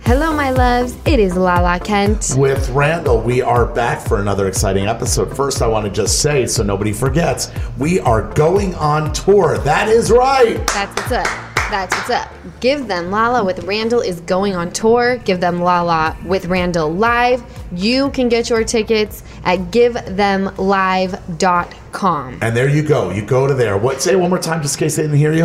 Hello, my loves. It is Lala Kent. With Randall, we are back for another exciting episode. First, I want to just say, so nobody forgets, we are going on tour. That is right. That's what's up. That's what's up. Give Them Lala with Randall is going on tour. Give Them Lala with Randall Live. You can get your tickets at givethemlive.com. And there you go. You go to there. What? Say it one more time just in case they didn't hear you.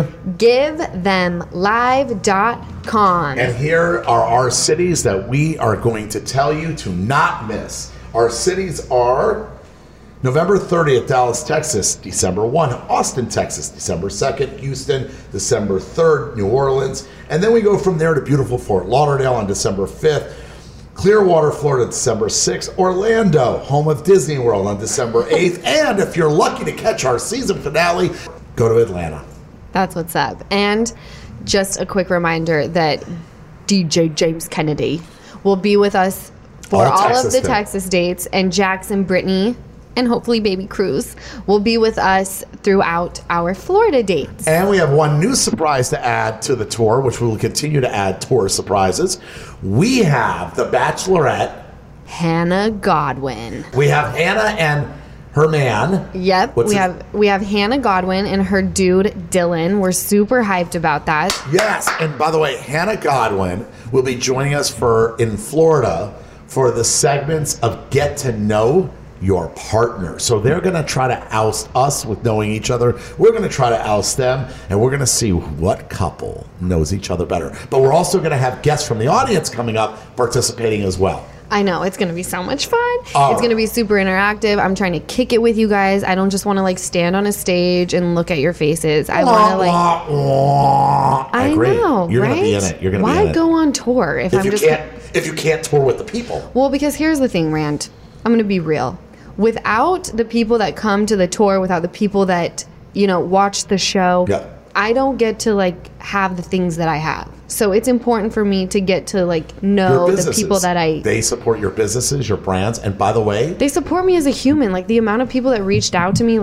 Givethemlive.com. And here are our cities that we are going to tell you to not miss. Our cities are November 30th, Dallas, Texas. December 1, Austin, Texas. December 2nd, Houston. December 3rd, New Orleans. And then we go from there to beautiful Fort Lauderdale on December 5th. Clearwater, Florida, December 6th. Orlando, home of Disney World, on December 8th. And if you're lucky to catch our season finale, go to Atlanta. That's what's up. And just a quick reminder that DJ James Kennedy will be with us for all of the Texas dates, and Jackson Brittany and hopefully Baby Cruz will be with us throughout our Florida dates. And we have one new surprise to add to the tour, which we will continue to add tour surprises. We have the Bachelorette, Hannah Godwin. We have Hannah and her man. Yep. We have Hannah Godwin and her dude Dylan. We're super hyped about that. Yes. And by the way, Hannah Godwin will be joining us in Florida for the segments of Get to Know Your Partner. So they're going to try to oust us with knowing each other. We're going to try to oust them, and we're going to see what couple knows each other better. But we're also going to have guests from the audience coming up participating as well. I know. It's going to be so much fun. It's going to be super interactive. I'm trying to kick it with you guys. I don't just want to stand on a stage and look at your faces. I want to I agree. know, You're right? going to be in it. You're going to be in it. Why go on tour if you can't tour with the people? Well, because here's the thing, Rand. I'm going to be real. Without the people that come to the tour, without the people that, watch the show, I don't get to have the things that I have. So it's important for me to get to know the people that They support your businesses, your brands, and by the way, they support me as a human. The amount of people that reached out to me,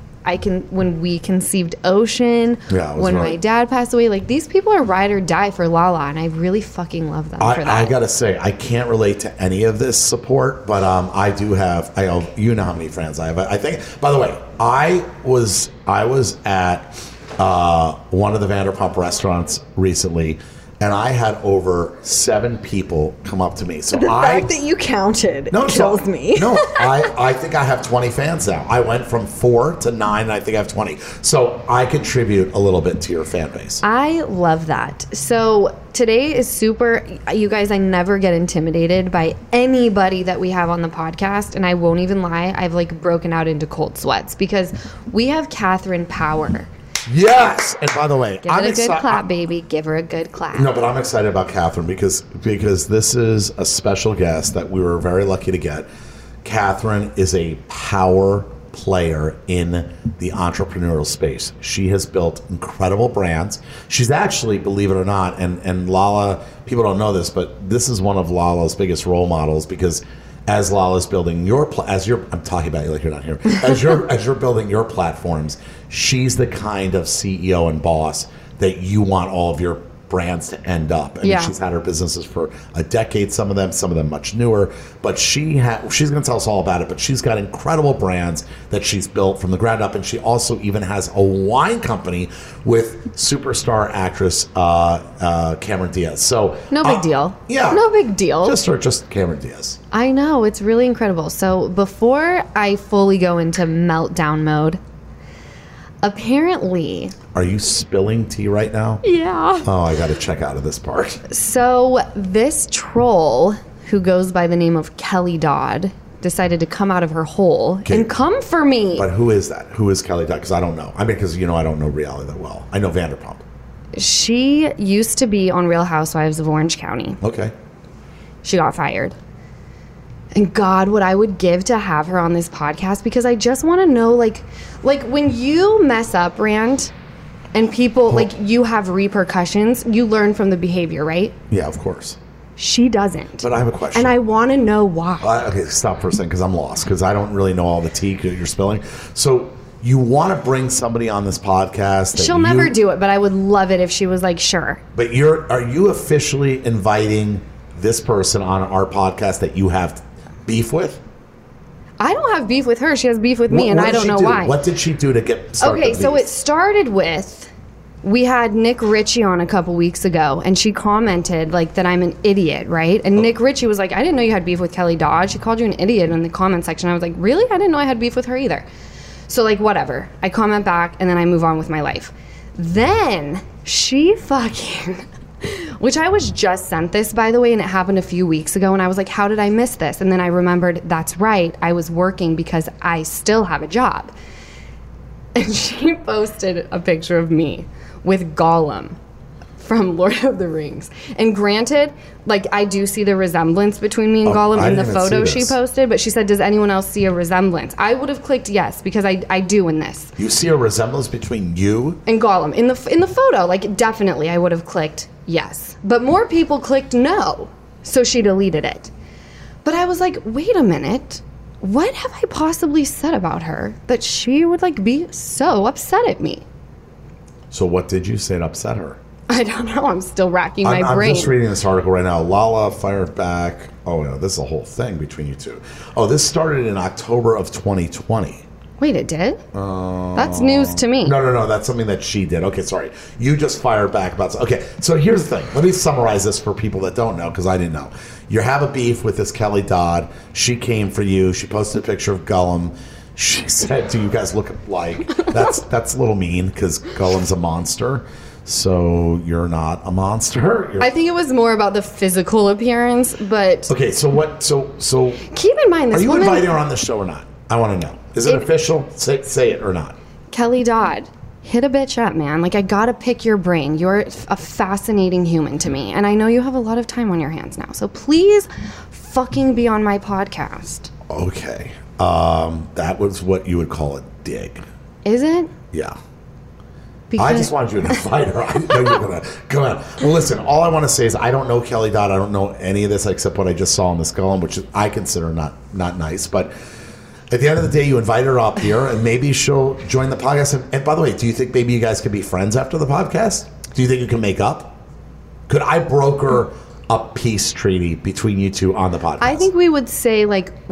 when we conceived Ocean, when my dad passed away, these people are ride or die for Lala, and I really fucking love them for that. I gotta say, I can't relate to any of this support, but I do have. You know how many friends I have. I think. By the way, I was at one of the Vanderpump restaurants recently, and I had over 7 people come up to me. So the fact that you counted kills me. No, I think I have 20 fans now. I went from 4 to 9, and I think I have 20. So I contribute a little bit to your fan base. I love that. So today is super. You guys, I never get intimidated by anybody that we have on the podcast, and I won't even lie. I've broken out into cold sweats because we have Catherine Power. Yes, and by the way, give it a good clap, baby. Give her a good clap. No, but I'm excited about Catherine because this is a special guest that we were very lucky to get. Catherine is a power player in the entrepreneurial space. She has built incredible brands. She's actually, believe it or not, and Lala, people don't know this, but this is one of Lala's biggest role models because as Lala's building I'm talking about you like you're not here. As you're building your platforms, she's the kind of CEO and boss that you want all of your brands to end up. And she's had her businesses for a decade, some of them much newer, but she's going to tell us all about it, but she's got incredible brands that she's built from the ground up, and she also even has a wine company with superstar actress Cameron Diaz. So no big deal. Yeah. No big deal. Just Cameron Diaz. I know. It's really incredible. So before I fully go into meltdown mode, apparently... Are you spilling tea right now? Yeah. Oh, I got to check out of this part. So this troll, who goes by the name of Kelly Dodd, decided to come out of her hole and come for me. But who is that? Who is Kelly Dodd? Because I don't know. I mean, because I don't know reality that well. I know Vanderpump. She used to be on Real Housewives of Orange County. Okay. She got fired. And God, what I would give to have her on this podcast, because I just want to know, like when you mess up, Rand, and people, you have repercussions, you learn from the behavior, right? Yeah, of course. She doesn't. But I have a question. And I want to know why. Okay, stop for a second, because I'm lost, because I don't really know all the tea that you're spilling. So you want to bring somebody on this podcast. She'll never do it, but I would love it if she was like, sure. But are you officially inviting this person on our podcast that you have beef with? I don't have beef with her. She has beef with me, and I don't know why. What did she do to get started? Okay, so it started with, we had Nick Ritchie on a couple weeks ago, and she commented like that I'm an idiot, right? And Nick Ritchie was like, I didn't know you had beef with Kelly Dodd. She called you an idiot in the comment section. I was like, really? I didn't know I had beef with her either. So like, whatever. I comment back, and then I move on with my life. Then she fucking, which I was just sent this, by the way, and it happened a few weeks ago, and I was like, how did I miss this? And then I remembered, that's right, I was working because I still have a job. And she posted a picture of me with Gollum from Lord of the Rings. And granted, like, I do see the resemblance between me and Gollum in the photo she posted, but she said, does anyone else see a resemblance? I would have clicked yes, because I do in this. You see a resemblance between you and Gollum in the photo? Like, definitely I would have clicked yes. But more people clicked no, so she deleted it. But I was like, wait a minute. What have I possibly said about her that she would, like, be so upset at me? So what did you say to upset her? I don't know. I'm still racking my brain. I'm just reading this article right now. Lala fired back. Oh, no, this is a whole thing between you two. Oh, this started in October of 2020. Wait, it did? That's news to me. No. That's something that she did. Okay, sorry. You just fired back about... Okay, so here's the thing. Let me summarize this for people that don't know, because I didn't know. You have a beef with this Kelly Dodd. She came for you. She posted a picture of Gollum. She said, do you guys look alike? That's a little mean, because Gollum's a monster. So you're not a monster. I think it was more about the physical appearance, but... Okay, so what... So keep in mind, this woman... Are you inviting her on the show or not? I want to know. Is it official? Say it or not. Kelly Dodd, hit a bitch up, man. Like, I gotta pick your brain. You're a fascinating human to me, and I know you have a lot of time on your hands now. So please fucking be on my podcast. Okay. That was what you would call a dig. Is it? Yeah. Because I just wanted you to invite her. I know you're going to come on. Well, listen, all I want to say is I don't know Kelly Dodd. I don't know any of this except what I just saw in the Gollum, which I consider not nice. But at the end of the day, you invite her up here, and maybe she'll join the podcast. And by the way, do you think maybe you guys could be friends after the podcast? Do you think you can make up? Could I broker a peace treaty between you two on the podcast? I think we would say,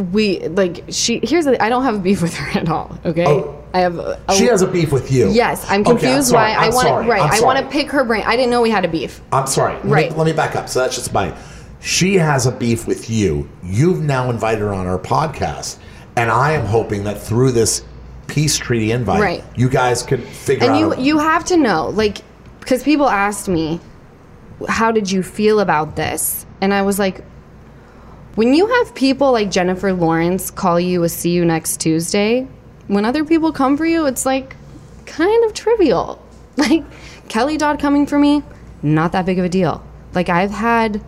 here's the, I don't have a beef with her at all, okay? Oh, I have she has a beef with you. Yes, I'm confused why I want to pick her brain. I didn't know we had a beef. I'm sorry. Let me back up. So that's just mine. She has a beef with you. You've now invited her on our podcast. And I am hoping that through this peace treaty invite, you guys could figure out... And you have to know, like, because people asked me, how did you feel about this? And I was like, when you have people like Jennifer Lawrence call you a see you next Tuesday, when other people come for you, it's like kind of trivial. Like, Kelly Dodd coming for me, not that big of a deal. Like, I've had...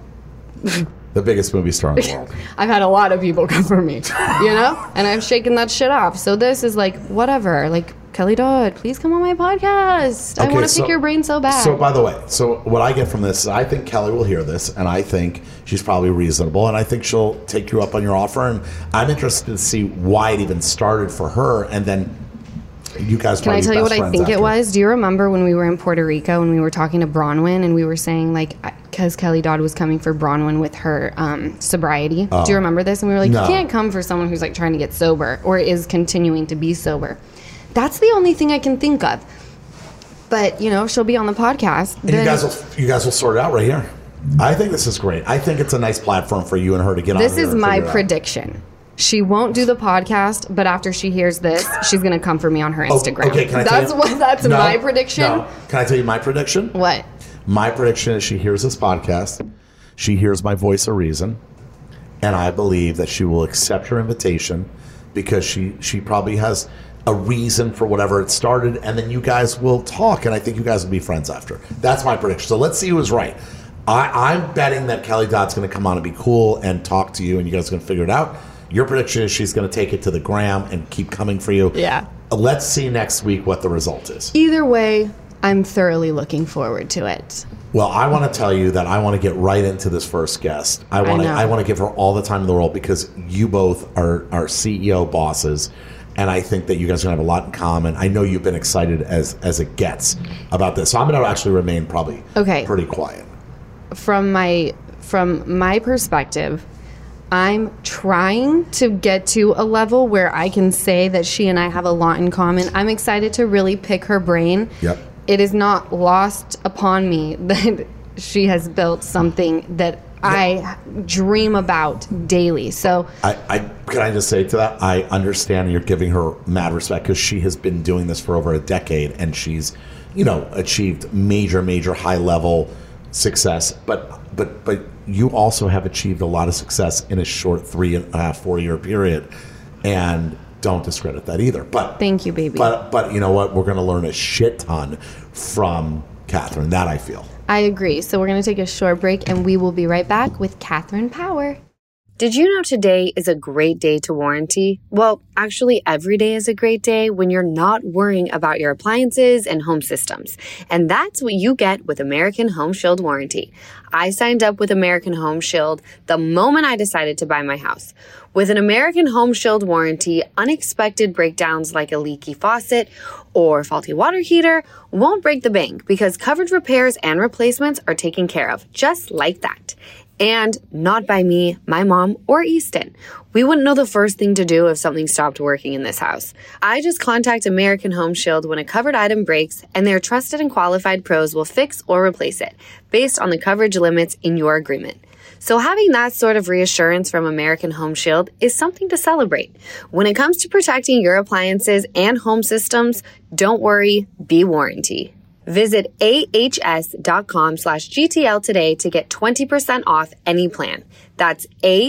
The biggest movie star in the world. I've had a lot of people come for me, you know? And I've shaken that shit off. So this is like, whatever. Like, Kelly Dodd, please come on my podcast. I want to pick your brain so bad. So, by the way, what I get from this is I think Kelly will hear this, and I think she's probably reasonable, and I think she'll take you up on your offer. And I'm interested to see why it even started for her, and then you guys Can I tell you what I think it was? Do you remember when we were in Puerto Rico and we were talking to Bronwyn and we were saying, like, because Kelly Dodd was coming for Bronwyn with her sobriety. Do you remember this? And we were like, no. You can't come for someone who's, like, trying to get sober or is continuing to be sober. That's the only thing I can think of. But, you know, she'll be on the podcast. And you guys will sort it out right here. I think this is great. I think it's a nice platform for you and her to get on here. This is my prediction. She won't do the podcast, but after she hears this, she's going to come for me on her Instagram. Okay, can I tell you? That's my prediction. No. Can I tell you my prediction? What? My prediction is she hears this podcast, she hears my voice of reason, and I believe that she will accept her invitation because she probably has a reason for whatever it started, and then you guys will talk, and I think you guys will be friends after. That's my prediction. So let's see who's right. I'm betting that Kelly Dodd's going to come on and be cool and talk to you, and you guys are going to figure it out. Your prediction is she's going to take it to the gram and keep coming for you. Yeah. Let's see next week what the result is. Either way, I'm thoroughly looking forward to it. Well, I want to tell you that I want to get right into this first guest. I want to give her all the time in the world because you both are CEO bosses, and I think that you guys are going to have a lot in common. I know you've been excited as it gets about this. So I'm going to actually remain probably pretty quiet. From my from my perspective, I'm trying to get to a level where I can say that she and I have a lot in common. I'm excited to really pick her brain. Yep. It is not lost upon me that she has built something that I dream about daily. So can I just say to that, I understand you're giving her mad respect because she has been doing this for over a decade and she's, achieved major high level success. But you also have achieved a lot of success in a short 3.5-4 year period, and don't discredit that either. But thank you, baby. But you know what? We're going to learn a shit ton from Catherine. That I feel. I agree. So we're going to take a short break, and we will be right back with Catherine Power. Did you know today is a great day to warranty? Well, actually, every day is a great day when you're not worrying about your appliances and home systems. And that's what you get with American Home Shield Warranty. I signed up with American Home Shield the moment I decided to buy my house. With an American Home Shield warranty, unexpected breakdowns like a leaky faucet or faulty water heater won't break the bank because covered repairs and replacements are taken care of just like that. And not by me, my mom, or Easton. We wouldn't know the first thing to do if something stopped working in this house. I just contact American Home Shield when a covered item breaks, and their trusted and qualified pros will fix or replace it based on the coverage limits in your agreement. So having that sort of reassurance from American Home Shield is something to celebrate. When it comes to protecting your appliances and home systems, don't worry, be warranty. Visit ahs.com/GTL today to get 20% off any plan. That's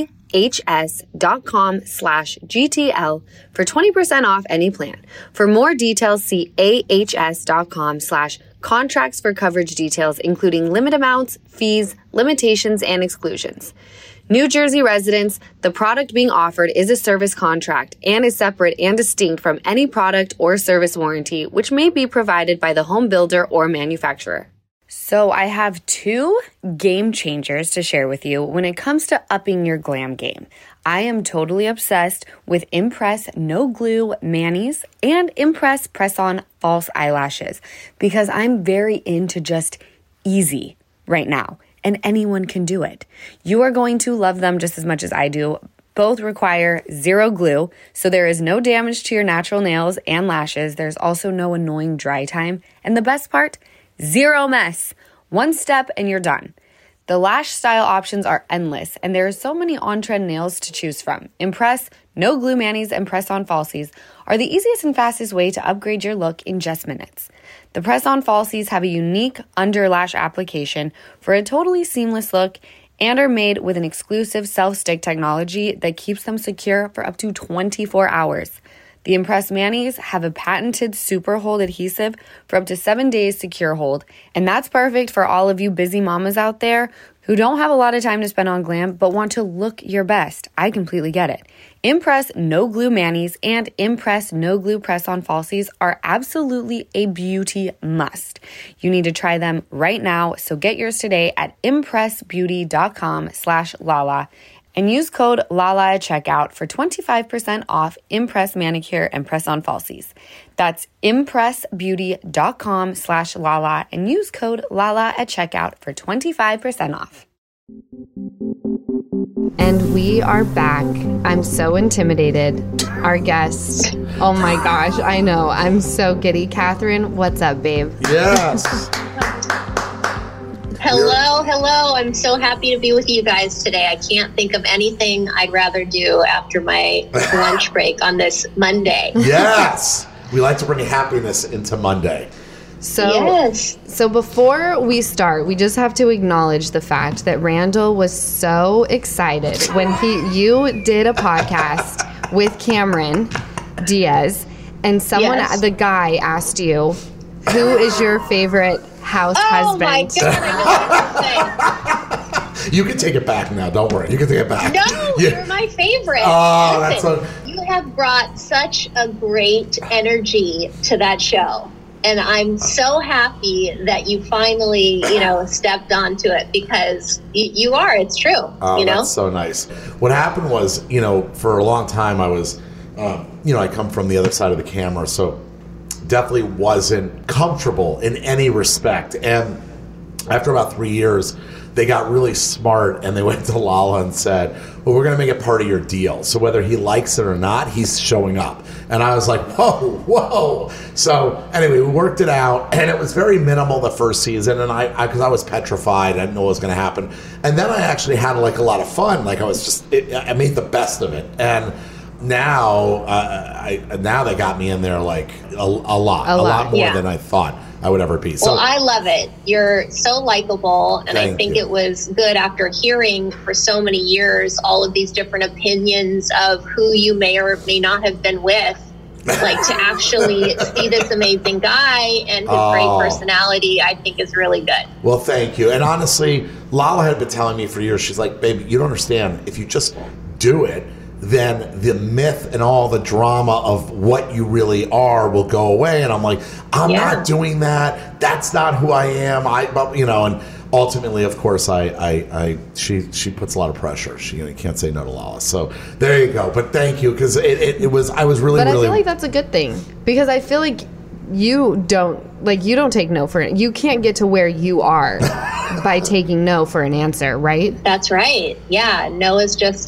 ahs.com/GTL for 20% off any plan. For more details, see ahs.com/contracts for coverage details, including limit amounts, fees, limitations, and exclusions. New Jersey residents, the product being offered is a service contract and is separate and distinct from any product or service warranty, which may be provided by the home builder or manufacturer. So I have 2 game changers to share with you when it comes to upping your glam game. I am totally obsessed with Impress No Glue Manis and Impress Press-On False Eyelashes because I'm very into just easy right now. And anyone can do it. You are going to love them just as much as I do. Both require 0 glue, so there is no damage to your natural nails and lashes. There's also no annoying dry time. And the best part, 0 mess. 1 step and you're done. The lash style options are endless, and there are so many on-trend nails to choose from. Impress, No Glue Manis, and Press-On Falsies are the easiest and fastest way to upgrade your look in just minutes. The Press-On Falsies have a unique under lash application for a totally seamless look and are made with an exclusive self-stick technology that keeps them secure for up to 24 hours. The Impress Manis have a patented super hold adhesive for up to 7 days secure hold, and that's perfect for all of you busy mamas out there who don't have a lot of time to spend on glam but want to look your best. I completely get it. Impress No Glue Manis and Impress No Glue Press-On Falsies are absolutely a beauty must. You need to try them right now, so get yours today at impressbeauty.com/Lala and use code LALA at checkout for 25% off Impress Manicure and Press-On Falsies. That's impressbeauty.com/Lala and use code LALA at checkout for 25% off. And we are back. I'm so intimidated. Our guest. Oh my gosh, I know. I'm so giddy. Catherine, what's up, babe? Yes. Hello. I'm so happy to be with you guys today. I can't think of anything I'd rather do after my lunch break on this Monday. Yes. We like to bring happiness into Monday. So before we start, we just have to acknowledge the fact that Randall was so excited when you did a podcast with Cameron Diaz, and the guy asked you, who is your favorite house husband? Oh my God, I know what to say. You can take it back now. Don't worry. You can take it back. No, you're my favorite. Oh, Listen, you have brought such a great energy to that show. And I'm so happy that you finally, stepped onto it because you are. It's true. Oh, that's so nice. What happened was, for a long time I was, I come from the other side of the camera, so definitely wasn't comfortable in any respect. And after about 3 years, they got really smart and they went to Lala and said, well, we're going to make it part of your deal. So whether he likes it or not, he's showing up. And I was like, whoa. So anyway, we worked it out, and it was very minimal the first season. And because I was petrified, I didn't know what was going to happen. And then I actually had like a lot of fun. Like I made the best of it. And now, now they got me in there like a lot more than I thought I would ever be. Well, I love it. You're so likable, and I think it was good after hearing for so many years all of these different opinions of who you may or may not have been with, like to actually see this amazing guy and his great personality, I think is really good. Well, thank you. And honestly, Lala had been telling me for years, she's like, baby, you don't understand. If you just do it, then the myth and all the drama of what you really are will go away. And I'm like, I'm not doing that. That's not who I am. And ultimately, of course, she puts a lot of pressure. She can't say no to Lala. So there you go. But thank you, because I was really. But I feel like that's a good thing, because I feel like you don't take no for it. You can't get to where you are by taking no for an answer, right? That's right. Yeah, no is just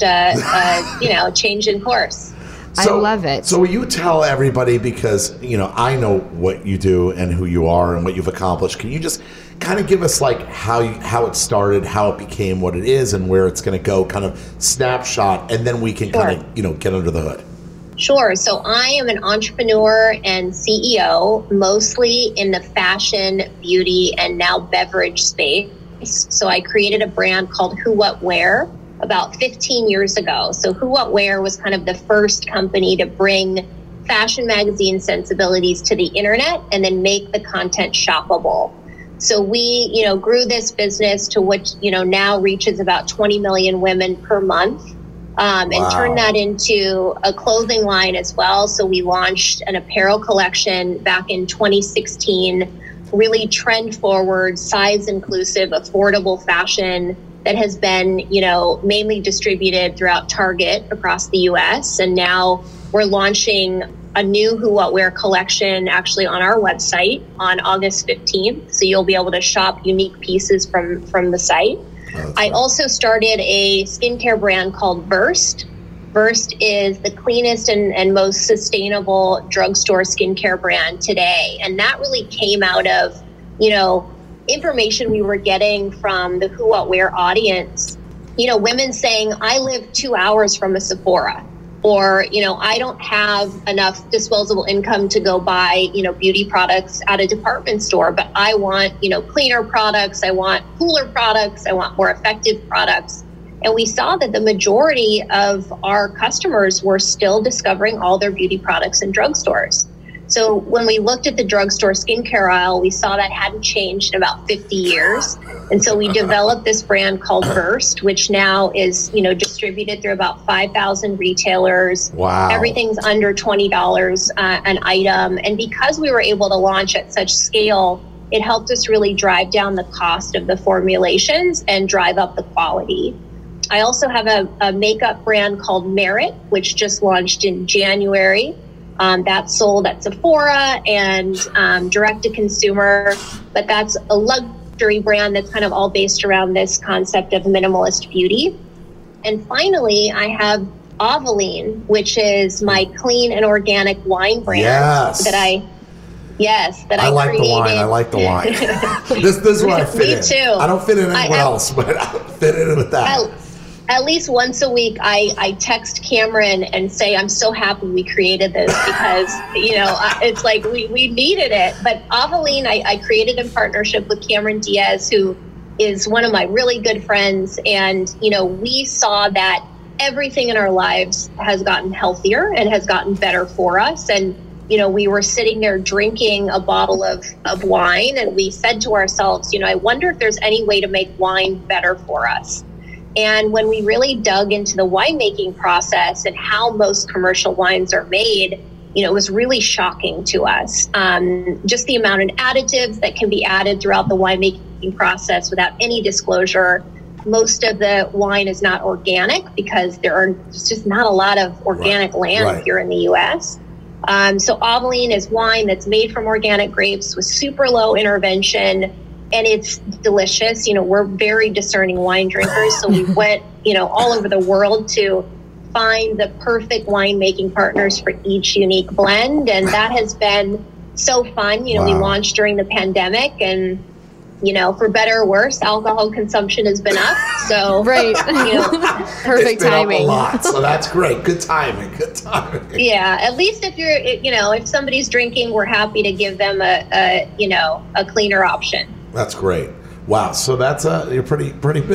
a change in course. So, I love it. So will you tell everybody, because I know what you do and who you are and what you've accomplished. Can you just kind of give us like how it started, how it became what it is, and where it's going to go, kind of snapshot, and then we can kind of get under the hood. Sure. So I am an entrepreneur and CEO, mostly in the fashion, beauty, and now beverage space. So I created a brand called Who What Wear about 15 years ago. So Who What Wear was kind of the first company to bring fashion magazine sensibilities to the internet and then make the content shoppable. So we, grew this business to which, now reaches about 20 million women per month. And turned that into a clothing line as well. So we launched an apparel collection back in 2016, really trend forward, size inclusive, affordable fashion that has been, mainly distributed throughout Target across the US. And now we're launching a new Who What Wear collection actually on our website on August 15th. So you'll be able to shop unique pieces from the site. I also started a skincare brand called Versed. Versed is the cleanest and most sustainable drugstore skincare brand today. And that really came out of, information we were getting from the Who What Wear audience. Women saying, I live 2 hours from a Sephora. Or, I don't have enough disposable income to go buy, beauty products at a department store, but I want, cleaner products. I want cooler products. I want more effective products. And we saw that the majority of our customers were still discovering all their beauty products in drugstores. So when we looked at the drugstore skincare aisle, we saw that hadn't changed in about 50 years. And so we developed this brand called Versed, which now is, distributed through about 5,000 retailers. Wow. Everything's under $20 an item. And because we were able to launch at such scale, it helped us really drive down the cost of the formulations and drive up the quality. I also have a makeup brand called Merit, which just launched in January. That's sold at Sephora and direct to consumer, but that's a luxury brand that's kind of all based around this concept of minimalist beauty. And finally, I have Aveline, which is my clean and organic wine brand that I like created. The wine. I like the wine. This is where I fit in. Me too. I don't fit in anywhere else, but I fit in with that. At least once a week, I text Cameron and say, I'm so happy we created this because, it's like we needed it. But Aveline, I created in partnership with Cameron Diaz, who is one of my really good friends. And, we saw that everything in our lives has gotten healthier and has gotten better for us. And, we were sitting there drinking a bottle of wine, and we said to ourselves, I wonder if there's any way to make wine better for us. And when we really dug into the winemaking process and how most commercial wines are made, it was really shocking to us. Just the amount of additives that can be added throughout the winemaking process without any disclosure. Most of the wine is not organic because there's just not a lot of organic land here in the U.S. So Aveline is wine that's made from organic grapes with super low intervention, and it's delicious. You know, we're very discerning wine drinkers, so we went, you know, all over the world to find the perfect winemaking partners for each unique blend, and that has been so fun. You know, we launched during the pandemic, and you know, for better or worse, alcohol consumption has been up. So, right, you know, perfect timing. Up a lot, so that's great. Good timing. Good timing. Yeah, at least if you're, you know, if somebody's drinking, we're happy to give them a you know, a cleaner option. That's great. Wow. So that's you're pretty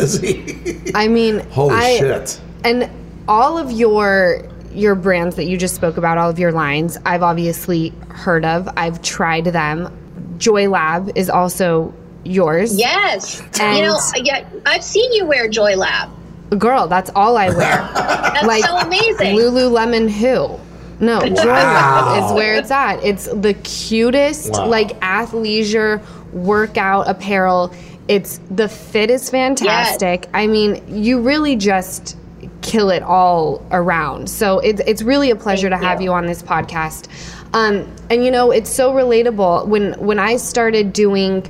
busy. I mean, holy shit. And all of your brands that you just spoke about, all of your lines, I've obviously heard of. I've tried them. Joy Lab is also yours. Yes. And you know, yeah, I've seen you wear Joy Lab. Girl, that's all I wear. That's like, so amazing. Lululemon who? No, Joy Lab is where it's at. It's the cutest, like, athleisure workout apparel. The fit is fantastic. Yes. I mean, you really just kill it all around. So it's really a pleasure to have you on this podcast. And you know, it's so relatable. When I started doing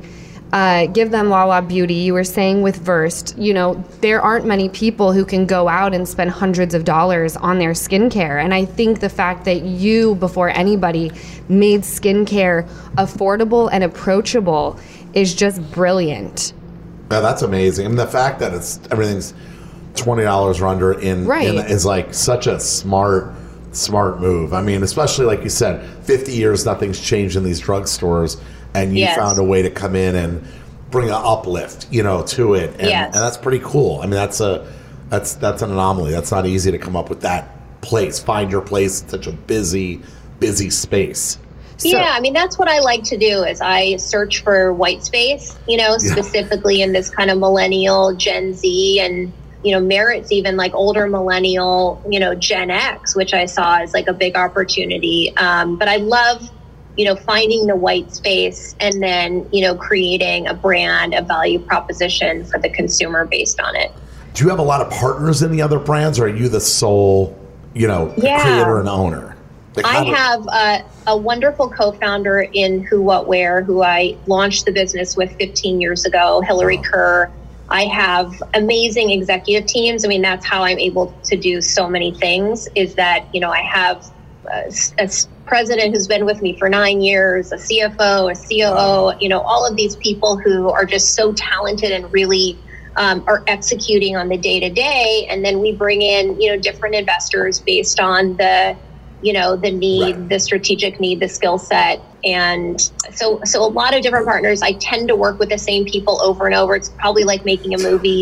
Give Them Lala Beauty, you were saying with Versed, you know, there aren't many people who can go out and spend hundreds of dollars on their skincare. And I think the fact that you, before anybody, made skincare affordable and approachable is just brilliant. Yeah, that's amazing. I mean, the fact that everything's $20 or under is like such a smart move. I mean, especially like you said, 50 years, nothing's changed in these drugstores, and you found a way to come in and bring an uplift, you know, to it, and that's pretty cool. I mean, that's an anomaly. That's not easy to come up with that place. Find your place in such a busy space. So, yeah, I mean, that's what I like to do is I search for white space, you know, specifically in this kind of millennial, Gen Z, and, you know, Merit's even like older millennial, you know, Gen X, which I saw as like a big opportunity. But I love, you know, finding the white space and then, you know, creating a brand, a value proposition for the consumer based on it. Do you have a lot of partners in the other brands, or are you the sole, you know, creator and owner? I have a wonderful co-founder in Who What Wear, who I launched the business with 15 years ago, Hillary Kerr. I have amazing executive teams. I mean, that's how I'm able to do so many things, is that, you know, I have a president who's been with me for 9 years, a CFO, a COO, you know, all of these people who are just so talented and really are executing on the day-to-day. And then we bring in, you know, different investors based on the, you know, the need, the strategic need, the skill set. And so a lot of different partners. I tend to work with the same people over and over. It's probably like making a movie.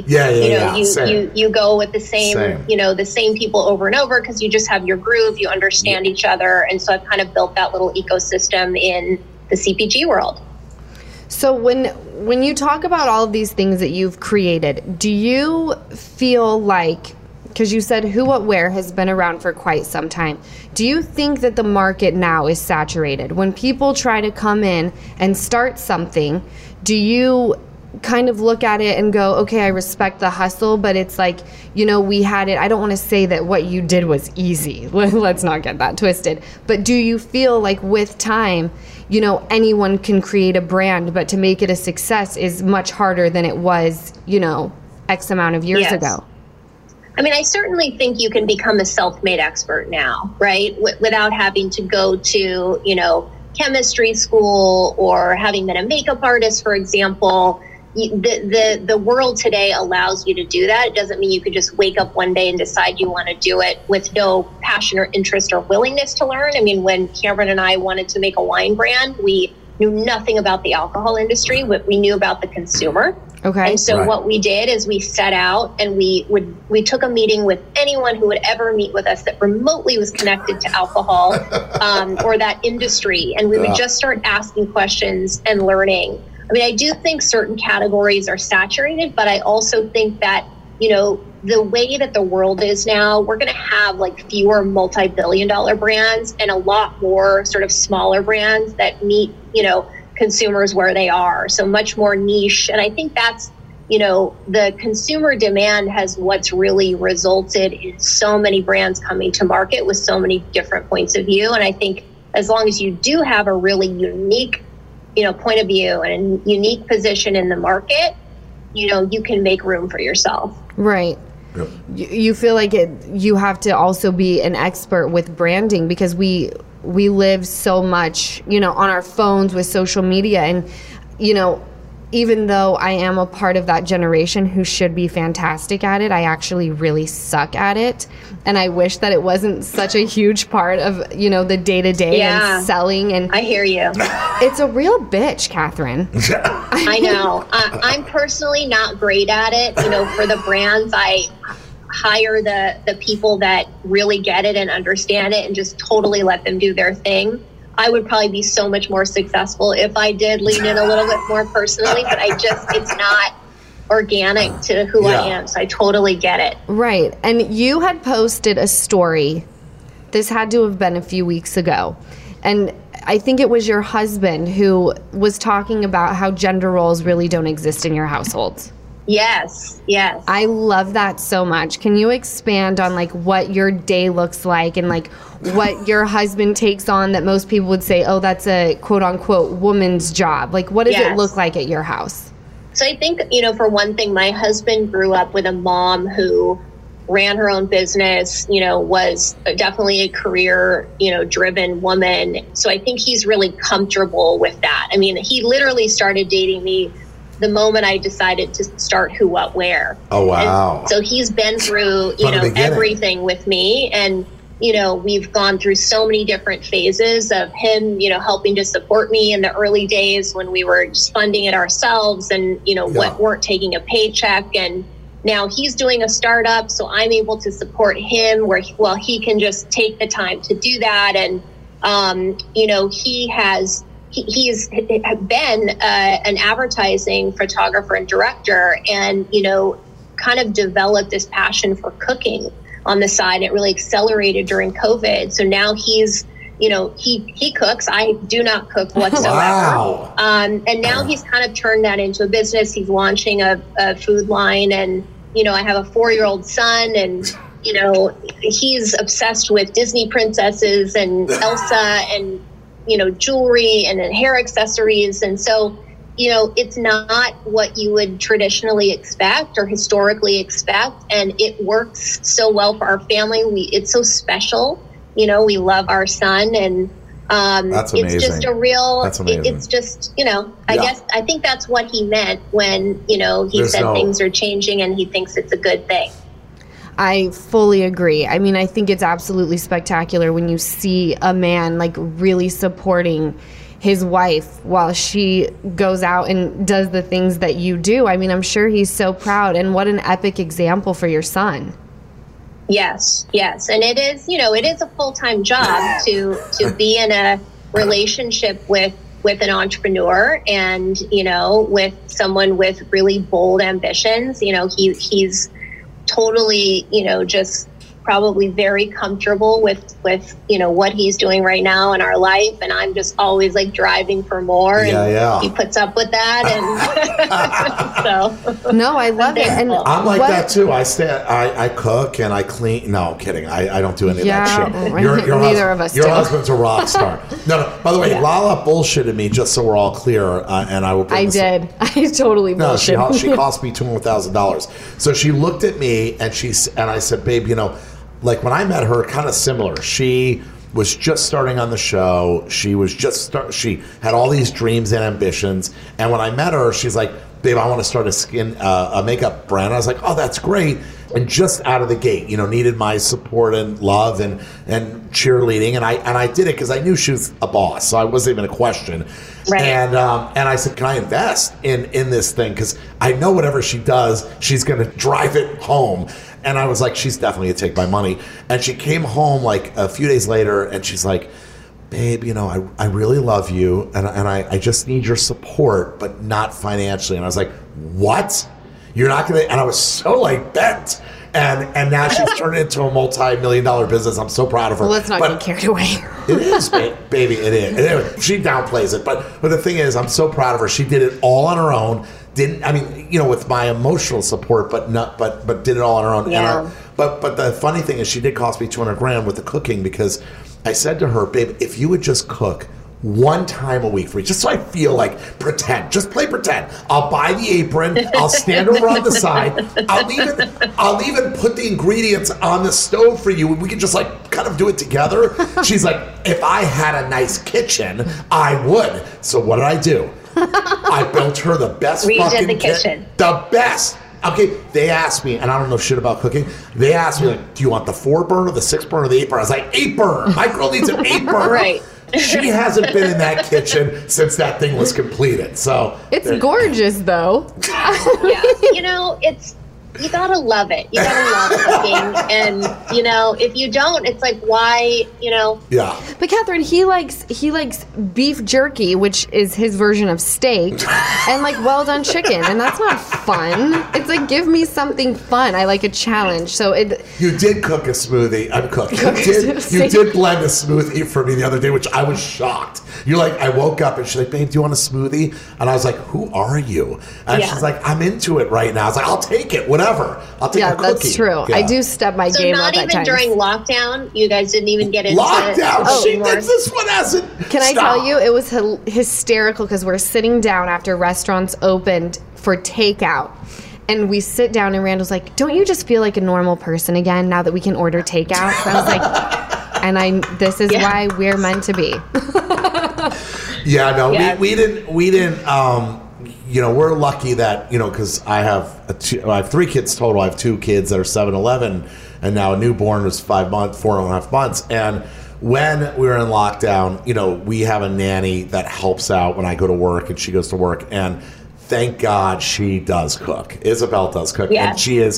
You go with the same, you know, the same people over and over because you just have your groove, you understand each other. And so I've kind of built that little ecosystem in the CPG world. So when you talk about all of these things that you've created, do you feel like, because you said Who What Wear has been around for quite some time, do you think that the market now is saturated? When people try to come in and start something, do you kind of look at it and go, okay, I respect the hustle, but it's like, you know, we had it. I don't want to say that what you did was easy. Let's not get that twisted. But do you feel like with time, you know, anyone can create a brand, but to make it a success is much harder than it was, you know, X amount of years ago? I mean, I certainly think you can become a self-made expert now, right? Without having to go to, you know, chemistry school or having been a makeup artist, for example. The world today allows you to do that. It doesn't mean you could just wake up one day and decide you want to do it with no passion or interest or willingness to learn. I mean, when Cameron and I wanted to make a wine brand, we knew nothing about the alcohol industry. We knew about the consumer. Okay. And so what we did is we set out and we took a meeting with anyone who would ever meet with us that remotely was connected to alcohol or that industry. And we would just start asking questions and learning. I mean, I do think certain categories are saturated, but I also think that, you know, the way that the world is now, we're going to have like fewer multi-billion-dollar brands and a lot more sort of smaller brands that meet, you know, consumers where they are. So much more niche. And I think that's, you know, the consumer demand has what's really resulted in so many brands coming to market with so many different points of view. And I think as long as you do have a really unique point of view and a unique position in the market, you can make room for yourself. Right. Yep. You feel like you have to also be an expert with branding, because we live so much, on our phones with social media. And, even though I am a part of that generation who should be fantastic at it, I actually really suck at it. And I wish that it wasn't such a huge part of, the day-to-day and selling. And I hear you. It's a real bitch, Catherine. I know. I'm personally not great at it. For the brands, I hire the people that really get it and understand it and just totally let them do their thing. I would probably be so much more successful if I did lean in a little bit more personally, but it's not organic to who I am. So I totally get it. Right. And you had posted a story. This had to have been a few weeks ago. And I think it was your husband who was talking about how gender roles really don't exist in your household. Yes. I love that so much. Can you expand on what your day looks like and what your husband takes on that most people would say, oh, that's a quote unquote woman's job? What does it look like at your house? So I think, for one thing, my husband grew up with a mom who ran her own business, was definitely a career, driven woman. So I think he's really comfortable with that. I mean, he literally started dating me the moment I decided to start Who, What, Where. Oh, wow. And so he's been through, everything with me. And, we've gone through so many different phases of him, helping to support me in the early days when we were just funding it ourselves and, weren't taking a paycheck. And now he's doing a startup, so I'm able to support him while he can just take the time to do that. And, he's been an advertising photographer and director and, kind of developed this passion for cooking on the side. It really accelerated during COVID. So now he's, he cooks. I do not cook whatsoever. Wow. And now he's kind of turned that into a business. He's launching a food line and, I have a 4-year-old son and, he's obsessed with Disney princesses and Elsa and, jewelry and hair accessories. And so, it's not what you would traditionally expect or historically expect. And it works so well for our family. It's so special. We love our son and that's amazing. It's just a real, that's amazing. It's just, I think that's what he meant when, he said things are changing and he thinks it's a good thing. I fully agree. I mean, I think it's absolutely spectacular when you see a man really supporting his wife while she goes out and does the things that you do. I mean, I'm sure he's so proud, and what an epic example for your son. Yes. And it is, it is a full-time job to be in a relationship with an entrepreneur and, with someone with really bold ambitions. He's totally, just probably very comfortable with what he's doing right now in our life, and I'm just always driving for more. And he puts up with that, and so no, I love it. And I'm like that too. I cook and I clean. No, I'm kidding. I don't do any of that shit. Neither of us. Your husband's a rock star. No. By the way, Lala bullshitted me just so we're all clear, and I will. I totally bullshit. No, she cost me $200,000. So she looked at me and I said, babe, when I met her, kind of similar. She was just starting on the show. She had all these dreams and ambitions. And when I met her, she's like, babe, I want to start a makeup brand. I was like, oh, that's great. And just out of the gate, needed my support and love and cheerleading. And I did it because I knew she was a boss. So I wasn't even a question. Right. And I said, can I invest in this thing? Because I know whatever she does, she's going to drive it home. And I was like, she's definitely going to take my money. And she came home a few days later and she's like, babe, I really love you. And I just need your support, but not financially. And I was like, what? You're not going to? And I was so bent. And now she's turned it into a multi-million-dollar business. I'm so proud of her. Well, let's not get carried away. It is, baby. It is. She downplays it. But the thing is, I'm so proud of her. She did it all on her own. With my emotional support, but did it all on her own. Yeah. But the funny thing is, she did cost me $200,000 with the cooking because I said to her, babe, if you would just cook one time a week for me, just so I feel like pretend. Just play pretend. I'll buy the apron. I'll stand over on the side. I'll even put the ingredients on the stove for you, and we can just like kind of do it together. She's like, if I had a nice kitchen, I would. So what did I do? I built her the best fucking kitchen. The best. Okay, they asked me, and I don't know shit about cooking. They asked me, like, do you want the 4-burner, the 6-burner, the 8-burner? I was like, 8-burner. My girl needs an 8-burner. Right. She hasn't been in that kitchen since that thing was completed. So it's gorgeous, though. Yeah, you gotta love it. You gotta love cooking, and if you don't, it's like, why, Yeah. But Catherine, he likes beef jerky, which is his version of steak, and like well done chicken, and that's not fun. It's like, give me something fun. I like a challenge. So you did cook a smoothie. I'm cooking. You did blend a smoothie for me the other day, which I was shocked. You're like, I woke up and she's like, babe, do you want a smoothie? And I was like, who are you? And she's like, I'm into it right now. I was like, I'll take it, whatever. I'll take a cookie. That's true. Yeah. I do step my game up at times. So not even during lockdown, you guys didn't even get into lockdown. This one hasn't. Can I tell you, it was hysterical because we're sitting down after restaurants opened for takeout. And we sit down and Randall's like, don't you just feel like a normal person again now that we can order takeout? So I was like, this is why we're meant to be. We didn't, we're lucky that, because I have 3 kids total. I have 2 kids that are 7, 11, and now a newborn who's 4.5 months. And when we were in lockdown, we have a nanny that helps out when I go to work and she goes to work. And thank God she does cook. Isabel does cook. Yeah. And she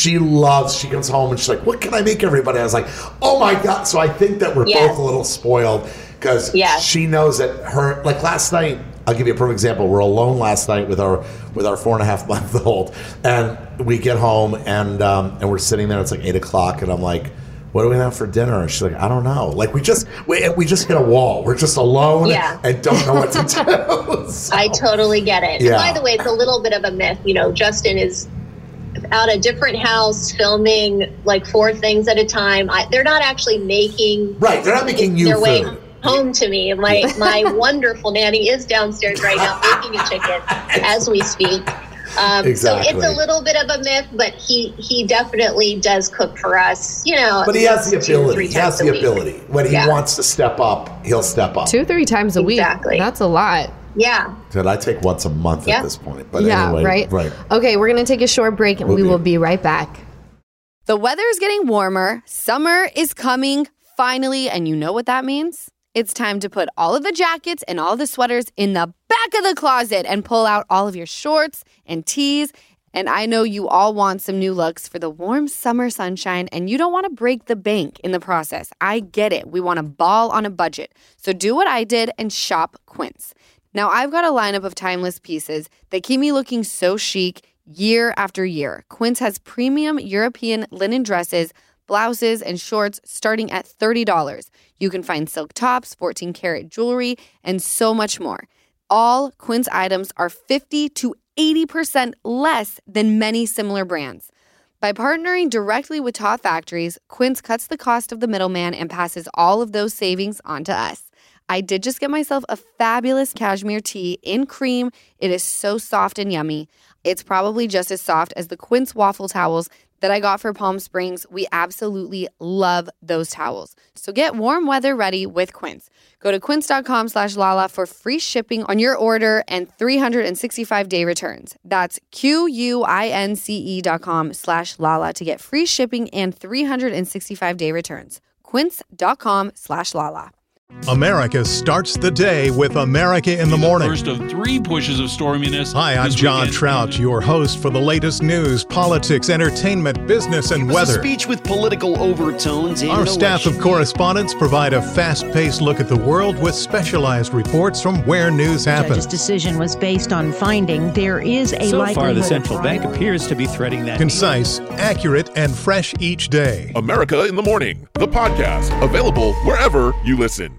comes home and she's like, what can I make everybody? I was like, oh my God. So I think that we're both a little spoiled because she knows that like last night, I'll give you a perfect example. We're alone last night with our 4.5-month-old, and we get home and we're sitting there. It's like 8:00, and I'm like, what do we have for dinner? And she's like, I don't know. Like we just hit a wall. We're just alone and don't know what to do. So, I totally get it. Yeah. And by the way, it's a little bit of a myth. Justin is out a different house filming like 4 things at a time. They're not actually making. Right. They're not making you their food. Way home to me. My wonderful nanny is downstairs right now making a chicken as we speak. Exactly. So it's a little bit of a myth, but he definitely does cook for us, But he has the ability. He has the ability. When he wants to step up, he'll step up. 2-3 times a week. Exactly. That's a lot. Yeah. Did I take once a month at this point? But anyway, right. Okay, we're going to take a short break and we will be right back. The weather is getting warmer. Summer is coming finally, and you know what that means? It's time to put all of the jackets and all the sweaters in the back of the closet and pull out all of your shorts and tees. And I know you all want some new looks for the warm summer sunshine, and you don't want to break the bank in the process. I get it. We want to ball on a budget. So do what I did and shop Quince. Now, I've got a lineup of timeless pieces that keep me looking so chic year after year. Quince has premium European linen dresses, blouses, and shorts starting at $30. You can find silk tops, 14-karat jewelry, and so much more. All Quince items are 50 to 80% less than many similar brands. By partnering directly with top factories, Quince cuts the cost of the middleman and passes all of those savings on to us. I did just get myself a fabulous cashmere tee in cream. It is so soft and yummy. It's probably just as soft as the Quince waffle towels that I got for Palm Springs. We absolutely love those towels. So get warm weather ready with Quince. Go to quince.com/Lala for free shipping on your order and 365-day returns. That's QUINCE.com/Lala to get free shipping and 365-day returns. Quince.com/Lala. America starts the day with America in the Morning. First of 3 pushes of storminess. Hi, I'm John Trout, your host for the latest news, politics, entertainment, business, and weather. A speech with political overtones. Our staff of correspondents provide a fast-paced look at the world with specialized reports from where news happens. The judge's decision was based on finding there is a likelihood. So far, the central bank appears to be threading that. Concise, accurate, and fresh each day. America in the Morning, the podcast, available wherever you listen.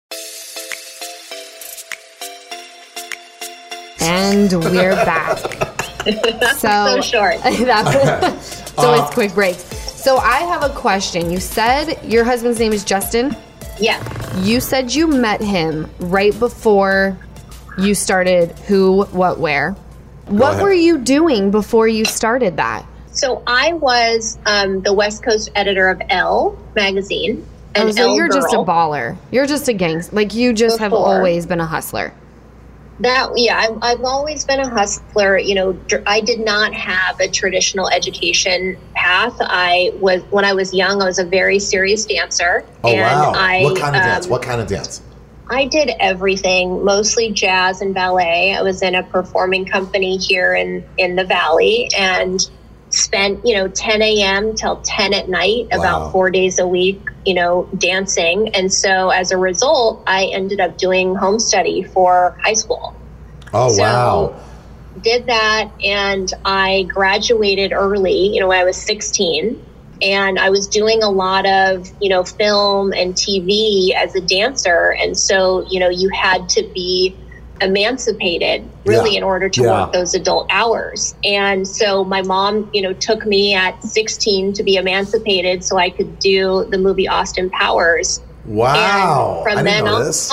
And we're back. So short. So it's quick breaks. So I have a question. You said your husband's name is Justin? Yeah. You said you met him right before you started Who, What, Where. What were you doing before you started that? So I was the West Coast editor of Elle magazine. And so Elle you're Girl. just a baller. You're just a gangster. Like, you just have always been a hustler. I've always been a hustler. You know, I did not have a traditional education path. When I was young, I was a very serious dancer. Oh, wow. What kind of dance? What kind of dance? I did everything, mostly jazz and ballet. I was in a performing company here in the Valley and spent, 10 a.m. till 10 at night, about 4 days a week, dancing. And so as a result, I ended up doing home study for high school. Oh, wow. Did that, and I graduated early, when I was 16. And I was doing a lot of, film and TV as a dancer. And so, you had to be emancipated really in order to work those adult hours. And so my mom, took me at 16 to be emancipated so I could do the movie Austin Powers. Wow. And from then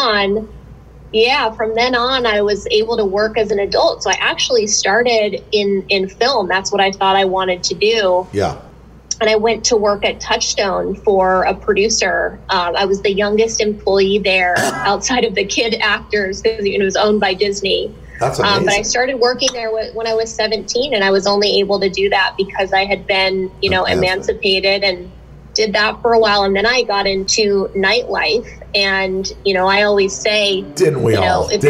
on, I was able to work as an adult. So I actually started in film. That's what I thought I wanted to do. Yeah. And I went to work at Touchstone for a producer. I was the youngest employee there outside of the kid actors because it was owned by Disney. That's amazing. But I started working there when I was 17, and I was only able to do that because I had been, emancipated, and did that for a while. And then I got into nightlife. And, I always say... Didn't we all? What'd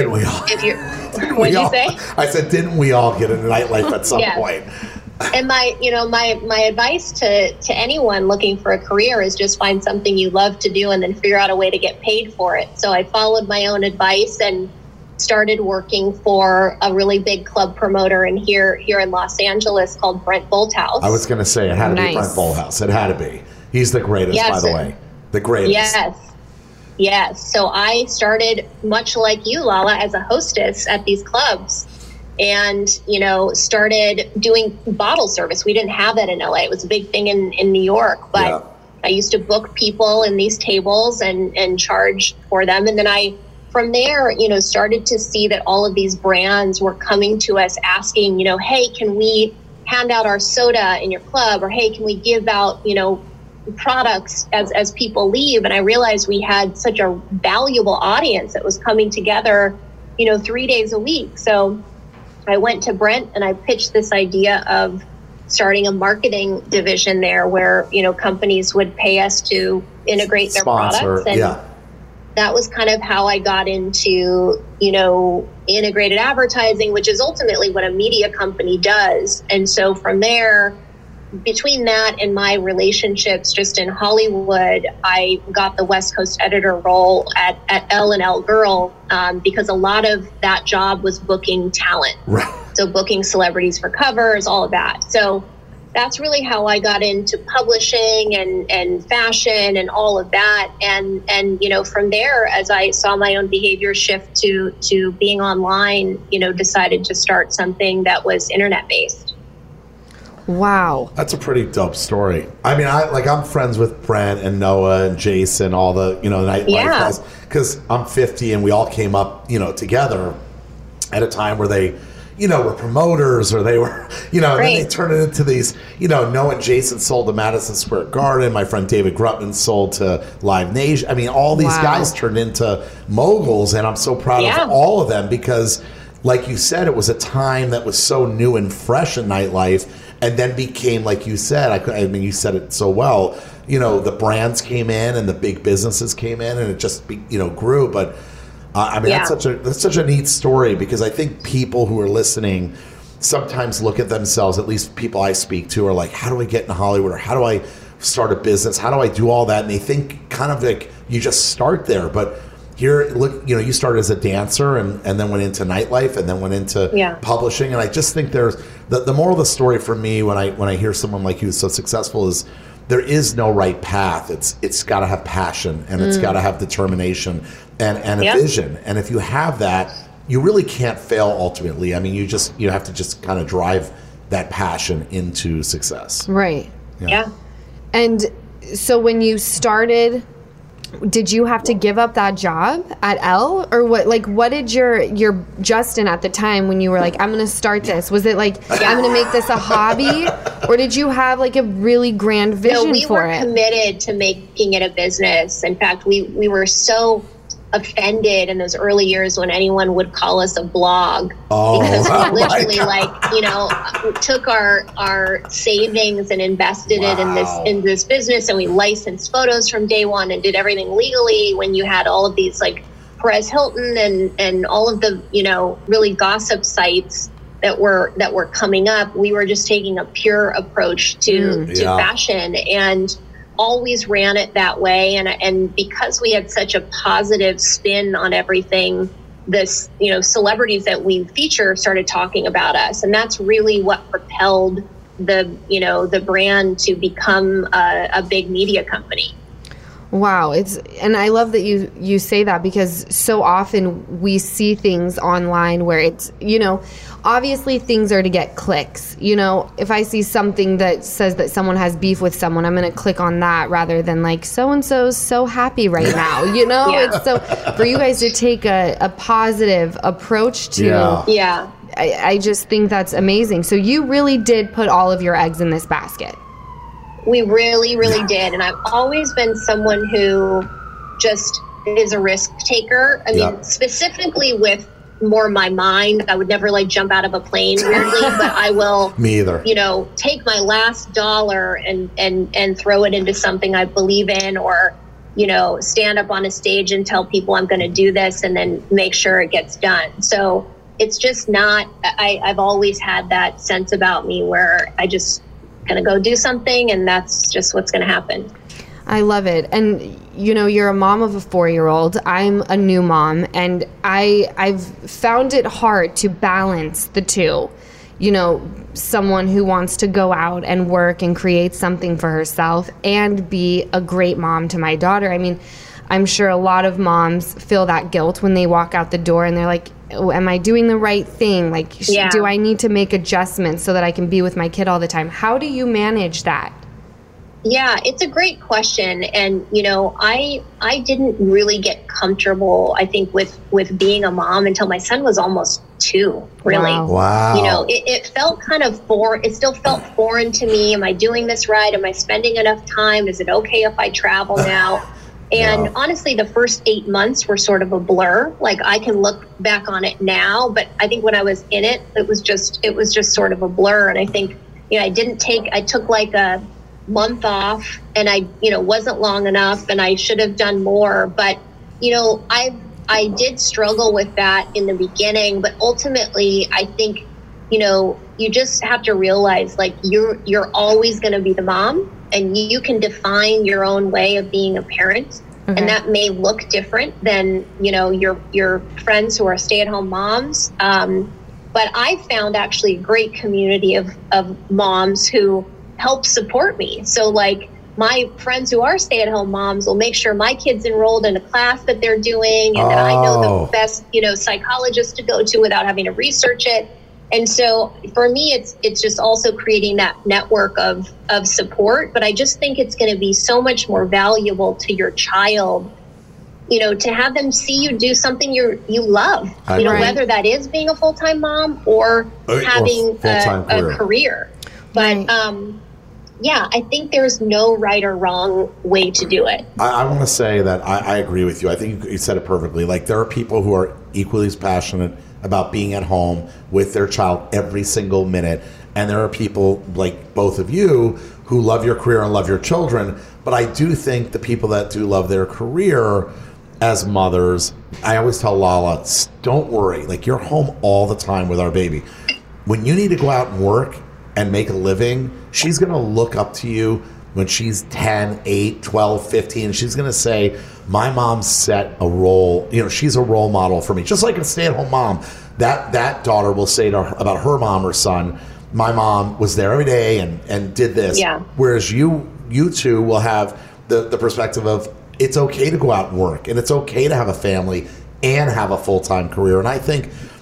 you say? I said, didn't we all get into nightlife at some point? And my advice to anyone looking for a career is just find something you love to do and then figure out a way to get paid for it. So I followed my own advice and started working for a really big club promoter here in Los Angeles called Brent Bolthouse. I was going to say it had to be Brent Bolthouse. It had to be. He's the greatest, by the way. The greatest. Yes. So I started much like you, Lala, as a hostess at these clubs. And, started doing bottle service. We didn't have that in LA. It was a big thing in New York. But I used to book people in these tables and charge for them. And then from there, started to see that all of these brands were coming to us asking, hey, can we hand out our soda in your club? Or, hey, can we give out, products as people leave? And I realized we had such a valuable audience that was coming together, 3 days a week. So I went to Brent and I pitched this idea of starting a marketing division there where, companies would pay us to integrate their products. And that was kind of how I got into, integrated advertising, which is ultimately what a media company does. And so from there, between that and my relationships just in Hollywood, I got the West Coast editor role at Elle and Elle Girl because a lot of that job was booking talent. Right. So booking celebrities for covers, all of that. So that's really how I got into publishing and fashion and all of that. And from there, as I saw my own behavior shift to being online, decided to start something that was internet based. Wow. That's a pretty dope story. I mean, I'm friends with Brent and Noah and Jason, all the, nightlife guys, because I'm 50 and we all came up, together at a time where they, were promoters or they were, and then they turned it into these, Noah and Jason sold to Madison Square Garden. My friend David Grutman sold to Live Nation. I mean, all these guys turned into moguls, and I'm so proud of all of them because, like you said, it was a time that was so new and fresh in nightlife. And then became, like you said, you said it so well, the brands came in and the big businesses came in and it just, grew. But, that's such a neat story because I think people who are listening sometimes look at themselves, at least people I speak to, are like, how do I get into Hollywood? Or how do I start a business? How do I do all that? And they think kind of like you just start there. But here, look, you started as a dancer and then went into nightlife and then went into publishing. And I just think there's the moral of the story for me when I hear someone like you who's so successful is there is no right path. It's got to have passion and it's got to have determination and a vision. And if you have that, you really can't fail ultimately. I mean, you have to just kind of drive that passion into success. Right. Yeah. And so when you started did you have to give up that job at Elle, or what? Like, what did your Justin at the time when you were like, I'm going to start this? Was it like, I'm going to make this a hobby, or did you have like a really grand vision for it? No, we were committed to making it a business. In fact, we were so offended in those early years when anyone would call us a blog, because we literally took our savings and invested it in this business, and we licensed photos from day one and did everything legally. When you had all of these like Perez Hilton and all of the really gossip sites that were coming up, we were just taking a pure approach to fashion, and always ran it that way. And because we had such a positive spin on everything, this, celebrities that we feature started talking about us. And that's really what propelled the brand to become a big media company. Wow. And I love that you say that, because so often we see things online where it's, obviously things are to get clicks. If I see something that says that someone has beef with someone, I'm going to click on that rather than like, so-and-so's so happy right now, It's so, for you guys to take a positive approach to, I just think that's amazing. So you really did put all of your eggs in this basket. We really, really did. And I've always been someone who just is a risk taker. I mean, specifically with more my mind. I would never like jump out of a plane weirdly, but I will, me either, take my last dollar and throw it into something I believe in, or, stand up on a stage and tell people I'm going to do this and then make sure it gets done. So it's just not, I've always had that sense about me where I just going to go do something, and that's just what's going to happen. I love it. And, you're a mom of a 4-year-old. I'm a new mom, and I've found it hard to balance the two. Someone who wants to go out and work and create something for herself and be a great mom to my daughter. I mean, I'm sure a lot of moms feel that guilt when they walk out the door and they're like, oh, am I doing the right thing? Like, do I need to make adjustments so that I can be with my kid all the time? How do you manage that? Yeah, it's a great question. And, I didn't really get comfortable, I think, with being a mom until my son was almost 2, really. Wow. It felt kind of foreign. It still felt foreign to me. Am I doing this right? Am I spending enough time? Is it okay if I travel now? And honestly, the first 8 months were sort of a blur. Like, I can look back on it now, but I think when I was in it, it was just sort of a blur. And I think, I took like a month off, and I wasn't long enough, and I should have done more. But I did struggle with that in the beginning, but ultimately I think you just have to realize, like, you're always going to be the mom, and you can define your own way of being a parent. And that may look different than your friends who are stay-at-home moms, but I found actually a great community of moms who help support me. So like, my friends who are stay-at-home moms will make sure my kid's enrolled in a class that they're doing, and that I know the best, psychologist to go to without having to research it. And so for me, it's just also creating that network of support. But I just think it's going to be so much more valuable to your child, to have them see you do something you love, whether that is being a full-time mom or having a career. But I think there's no right or wrong way to do it. I want to say that I agree with you. I think you said it perfectly. Like, there are people who are equally as passionate about being at home with their child every single minute. And there are people like both of you who love your career and love your children. But I do think the people that do love their career as mothers, I always tell Lala, don't worry. Like, you're home all the time with our baby. When you need to go out and work and make a living, she's going to look up to you when she's 10, 8, 12, 15. She's going to say, my mom set a role, she's a role model for me. Just like a stay-at-home mom, that daughter will say to her, about her mom or son, my mom was there every day and did this. Yeah. Whereas you two will have the perspective of, it's okay to go out and work, and it's okay to have a family and have a full-time career. And I think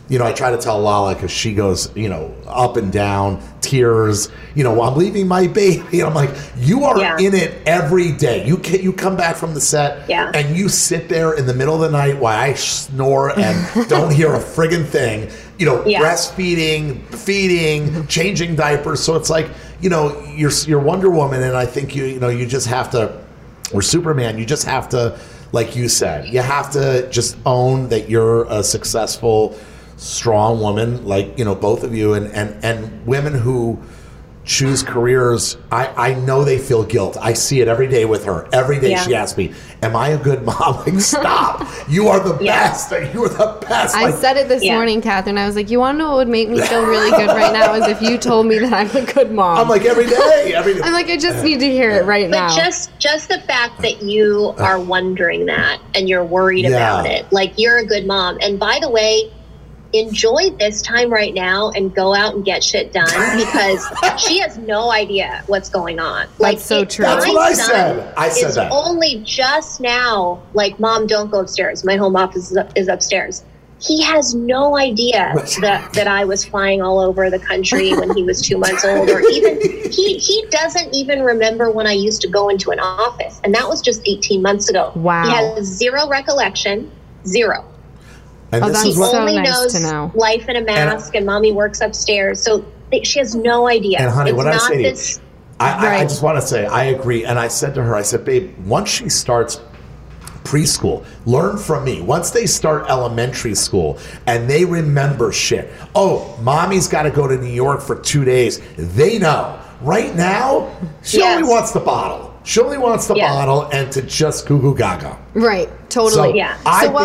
I try to tell Lala because she goes, up and down, tears, I'm leaving my baby. I'm like, you are in it every day. You come back from the set and you sit there in the middle of the night while I snore and don't hear a friggin' thing, breastfeeding, feeding, changing diapers. So it's like, you're Wonder Woman, and I think you just have to, or Superman, you just have to, like you said, you have to just own that you're a successful, strong woman, like both of you, and women who choose careers. I know they feel guilt. I see it every day with her. Every day she asks me, "Am I a good mom?" Like, stop! You are the best. You are the best. I said it this morning, Catherine. I was like, "You want to know what would make me feel really good right now is if you told me that I'm a good mom." I'm like, every day. I'm like, I just need to hear it right now. But just the fact that you are wondering that and you're worried about it, like you're a good mom. And by the way, enjoy this time right now and go out and get shit done, because she has no idea what's going on. That's so true. That's what I said. I said that. Only just now, like, Mom, don't go upstairs. My home office is upstairs. He has no idea that I was flying all over the country when he was 2 months old, or even he doesn't even remember when I used to go into an office, and that was just 18 months ago. Wow. He has zero recollection, zero. And this he is what only so nice knows to know. Life in a mask, and Mommy works upstairs, so she has no idea. And honey, it's what not I say this. to you, I just want to say I agree. And I said to her, I said, babe, once she starts preschool, learn from me. Once they start elementary school and they remember shit. Oh, Mommy's got to go to New York for 2 days. They know. Right now, she only wants the bottle. She only wants the bottle and to just goo goo gaga. Right, totally. So, so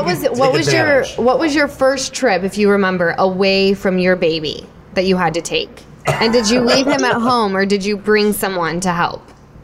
what was your first trip, if you remember, away from your baby that you had to take? And did you leave him at home, or did you bring someone to help?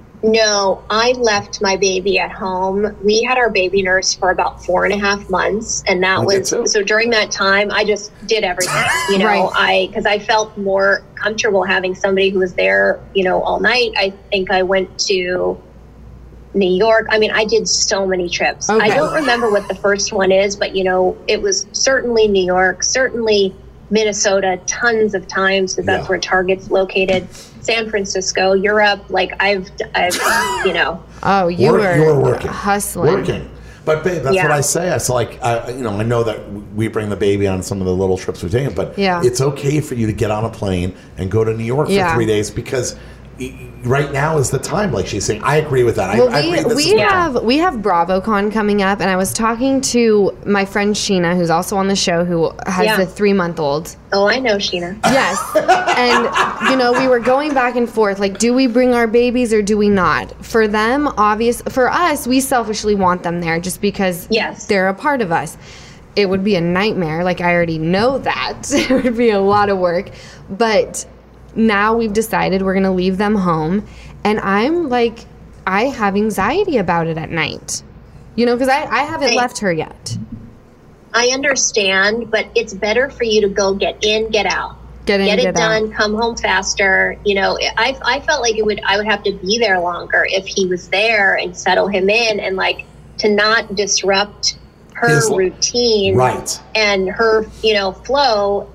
No, I left my baby at home. We had our baby nurse for about 4.5 months, and that was so. During that time, I just did everything. Because I felt more comfortable having somebody who was there, all night. I think I went to New York. I mean, I did so many trips. Okay. I don't remember what the first one is, but it was certainly New York, certainly Minnesota, tons of times, because that's where Target's located. San Francisco, Europe. Like I've Oh, you were working, hustling. But babe, that's what I say. I say, like, I know that we bring the baby on some of the little trips we've taken, but it's okay for you to get on a plane and go to New York for 3 days, because right now is the time, like she's saying. I agree with that. Well, we have BravoCon coming up, and I was talking to my friend Sheena, who's also on the show, who has a 3-month-old. Oh, I know Sheena. Yes. And, we were going back and forth, like, do we bring our babies or do we not? For them, for us, we selfishly want them there just because they're a part of us. It would be a nightmare. Like, I already know that. It would be a lot of work. But now we've decided we're going to leave them home. And I'm like, I have anxiety about it at night. Because I haven't left her yet. I understand, but it's better for you to go get in, get out. Get it done, come home faster. I felt like I would have to be there longer if he was there and settle him in, and like to not disrupt her routine and her, flow.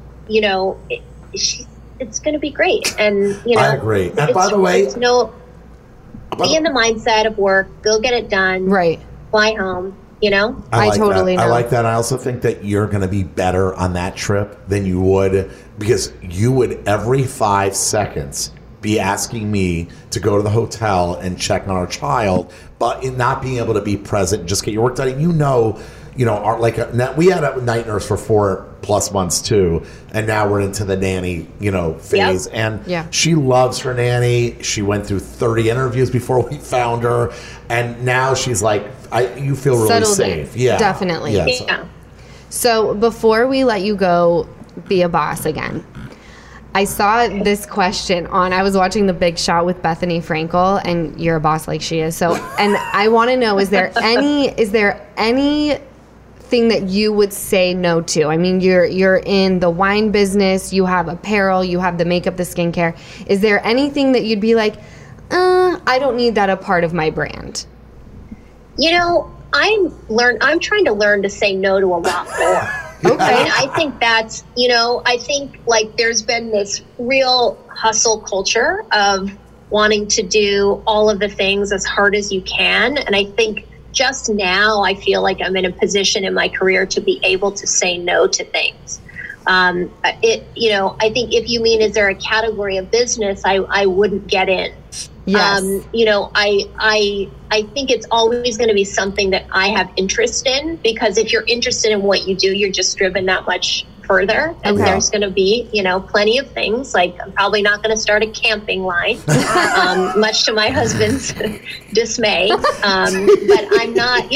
It's going to be great. And, I agree. And by the way, be in the mindset of work, go get it done. Right. Fly home. I totally know. I like that. I also think that you're going to be better on that trip than you would, because you would every 5 seconds be asking me to go to the hotel and check on our child, but in not being able to be present, just get your work done. And we had a night nurse for 4+ months too, and now we're into the nanny, phase. And she loves her nanny. She went through 30 interviews before we found her, and now she's like, you feel really settled safe. In. Yeah, definitely. Yeah. So before we let you go, be a boss again, I saw this question I was watching The Big Shot with Bethany Frankel, and you're a boss like she is. So, and I want to know, is there anything that you would say no to? I mean, you're in the wine business, you have apparel, you have the makeup, the skincare. Is there anything that you'd be like, I don't need that a part of my brand? I'm trying to learn to say no to a lot more. Okay. I mean, I think that's, I think like there's been this real hustle culture of wanting to do all of the things as hard as you can. And I think just now I feel like I'm in a position in my career to be able to say no to things. I think if you mean, is there a category of business I wouldn't get in? Yes. I think it's always going to be something that I have interest in, because if you're interested in what you do, you're just driven that much further. And there's going to be, plenty of things. Like, I'm probably not going to start a camping line, much to my husband's dismay. But I'm not,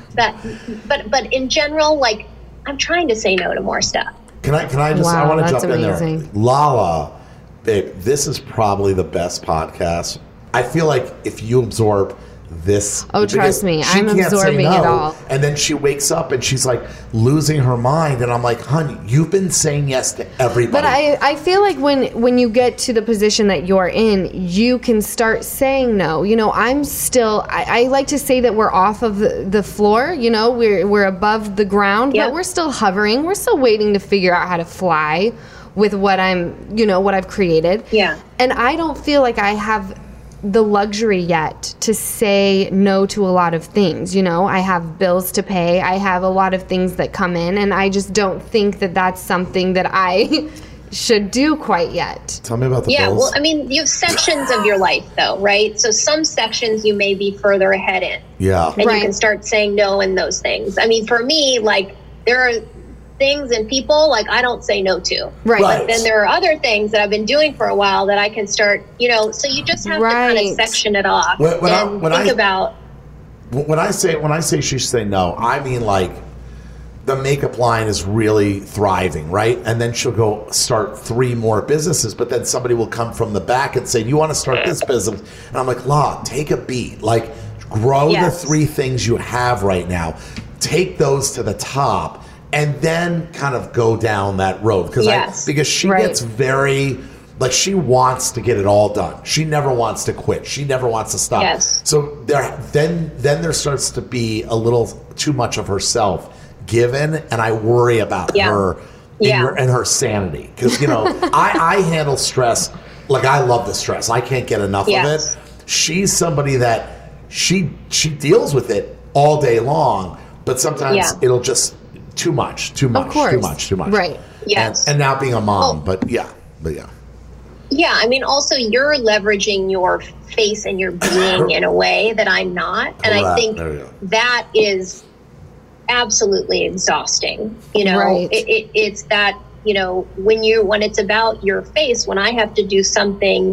but in general, like, I'm trying to say no to more stuff. Can I just, I want to jump in there. Lala, babe, this is probably the best podcast. I feel like if you absorb this. Oh, trust me, I'm absorbing it all. And then she wakes up and she's like losing her mind. And I'm like, honey, you've been saying yes to everybody. But I feel like when you get to the position that you're in, you can start saying no. I'm still, I like to say that we're off of the floor, we're above the ground, but we're still hovering. We're still waiting to figure out how to fly with what what I've created. Yeah. And I don't feel like I have the luxury yet to say no to a lot of things. I have bills to pay. I have a lot of things that come in, and I just don't think that that's something that I should do quite yet. Tell me about the bills. Yeah, well, I mean, you have sections of your life, though, right? So some sections you may be further ahead in. Yeah. And you can start saying no in those things. I mean, for me, like, there are things and people like I don't say no to. Right. But then there are other things that I've been doing for a while that I can start, so you just have to kind of section it off about. When I say she should say no, I mean like the makeup line is really thriving, right? And then she'll go start 3 more businesses, but then somebody will come from the back and say, you want to start this business? And I'm like, La, take a beat. Like, grow the 3 things you have right now. Take those to the top. And then kind of go down that road because she gets very like she wants to get it all done. She never wants to quit. She never wants to stop. Yes. So then there starts to be a little too much of herself given, and I worry about her and her sanity because I handle stress like I love the stress. I can't get enough of it. She's somebody that she deals with it all day long, but sometimes it'll just. Too much. Of course. Right. Yes. And now being a mom, but yeah. Yeah, I mean, also you're leveraging your face and your being in a way that I'm not. And I think that is absolutely exhausting. Right. It's that, when it's about your face, when I have to do something,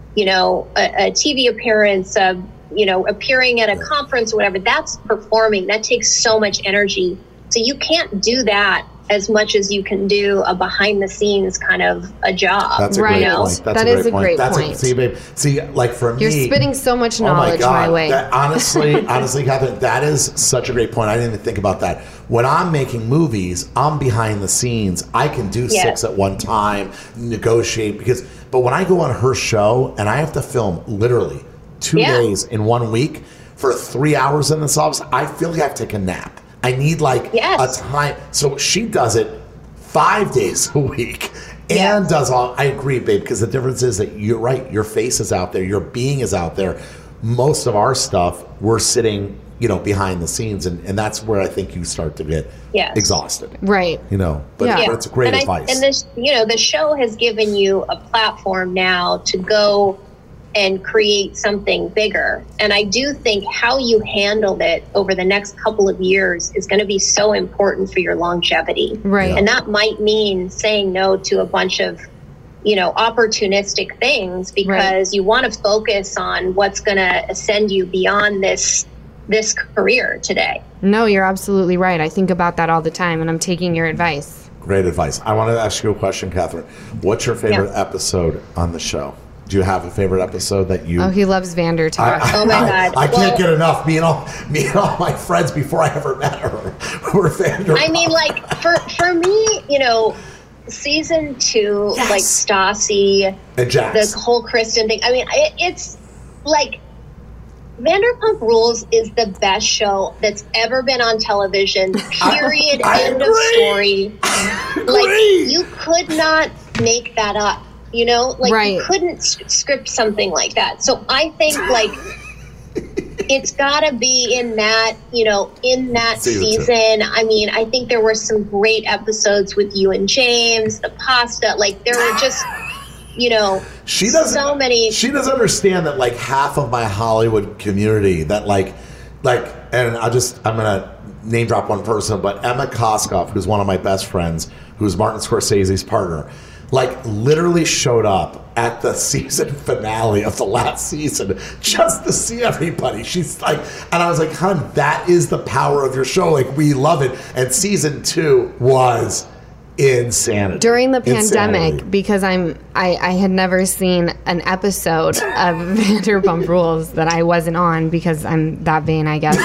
a TV appearance, appearing at a conference or whatever, that's performing. That takes so much energy. So you can't do that as much as you can do a behind the scenes kind of a job. That's a great point. That is a great point. See, babe. See, like for me, you're spitting so much knowledge my way. Honestly, Catherine, that is such a great point. I didn't even think about that. When I'm making movies, I'm behind the scenes. I can do 6 at one time, negotiate but when I go on her show and I have to film literally 2 days in 1 week for 3 hours in this office, I feel like I have to take a nap. I need like a time. So she does it 5 days a week and does all. I agree, babe, because the difference is that you're right. Your face is out there. Your being is out there. Most of our stuff, we're sitting, behind the scenes. And that's where I think you start to get exhausted. Right. But it's great advice. And this, the show has given you a platform now to go and create something bigger. And I do think how you handled it over the next couple of years is going to be so important for your longevity. Right. And that might mean saying no to a bunch of, opportunistic things because you want to focus on what's going to ascend you beyond this career today. No, you're absolutely right. I think about that all the time and I'm taking your advice. Great advice. I want to ask you a question, Catherine. What's your favorite episode on the show? Do you have a favorite episode that you... Oh, he loves Vander talk. Oh, my God. I can't get enough. Me and all my friends before I ever met her were Vander. I mean, like, for me, season 2, like Stassi, and Jax. the whole Kristen thing. I mean, it's like... Vanderpump Rules is the best show that's ever been on television. Period. End of story. Like, you could not make that up. You know, like you couldn't script something like that. So I think like it's got to be in that, you know, in that season. I mean, I think there were some great episodes with you and James, the pasta. Like there were just, you know, so many. She doesn't understand that like half of my Hollywood community that like, and I'm gonna name drop one person, but Emma Koskoff, who's one of my best friends, who's Martin Scorsese's partner, like literally showed up at the season finale of the last season just to see everybody. She's like, and I was like, hon, that is the power of your show. Like, we love it. And season 2 was insanity. During the pandemic, because I had never seen an episode of Vanderpump Rules that I wasn't on because I'm that vain, I guess.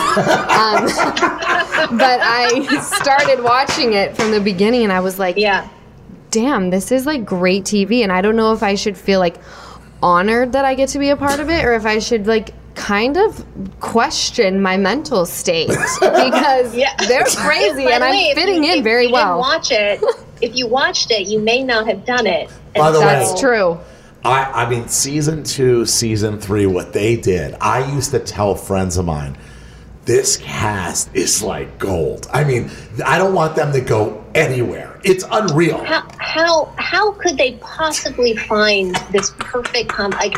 But I started watching it from the beginning and I was like, damn, this is like great TV, and I don't know if I should feel like honored that I get to be a part of it, or if I should like kind of question my mental state because they're crazy and I'm fitting in very well. If you watched it, you may not have done it. By the way, that's true. I mean, season 2, season 3, what they did, I used to tell friends of mine, this cast is like gold. I mean, I don't want them to go anywhere. It's unreal. How could they possibly find this perfect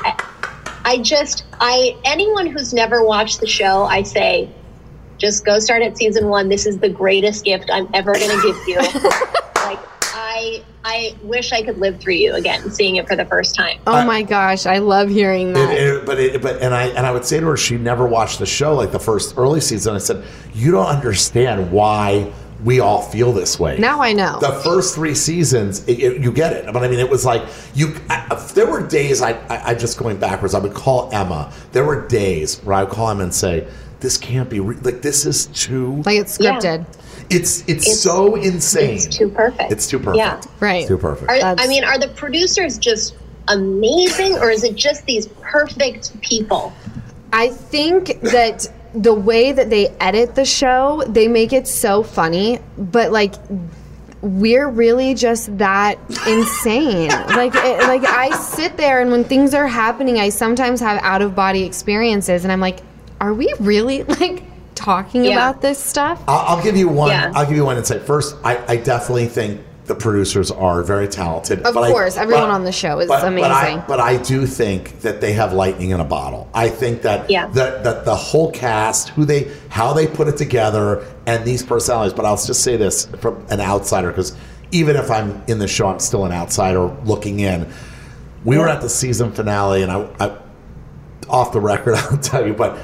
anyone who's never watched the show, I say, just go start at season 1. This is the greatest gift I'm ever going to give you. Like, I wish I could live through you again, seeing it for the first time. Oh my gosh, I love hearing that. I would say to her, she never watched the show like the first early season. I said, you don't understand why we all feel this way. Now I know. The first 3 seasons, you get it. But I mean, it was like there were days I just going backwards. I would call Emma. There were days where I would call Emma and say, "This can't be like this is too like it's scripted." Yeah. It's so insane. It's too perfect. It's too perfect. Yeah. Right. It's too perfect. Are the producers just amazing, or is it just these perfect people? I think that the way that they edit the show, they make it so funny, but like we're really just that insane. like I sit there and when things are happening, I sometimes have out of body experiences, and I'm like, are we really like talking about this stuff? I'll give you one. I'll give you one insight. First, I definitely think the producers are very talented. Of course, everyone on the show is amazing. But I do think that they have lightning in a bottle. I think that that the whole cast, how they put it together, and these personalities. But I'll just say this from an outsider, because even if I'm in the show, I'm still an outsider looking in. We were at the season finale, and I off the record, I'll tell you, but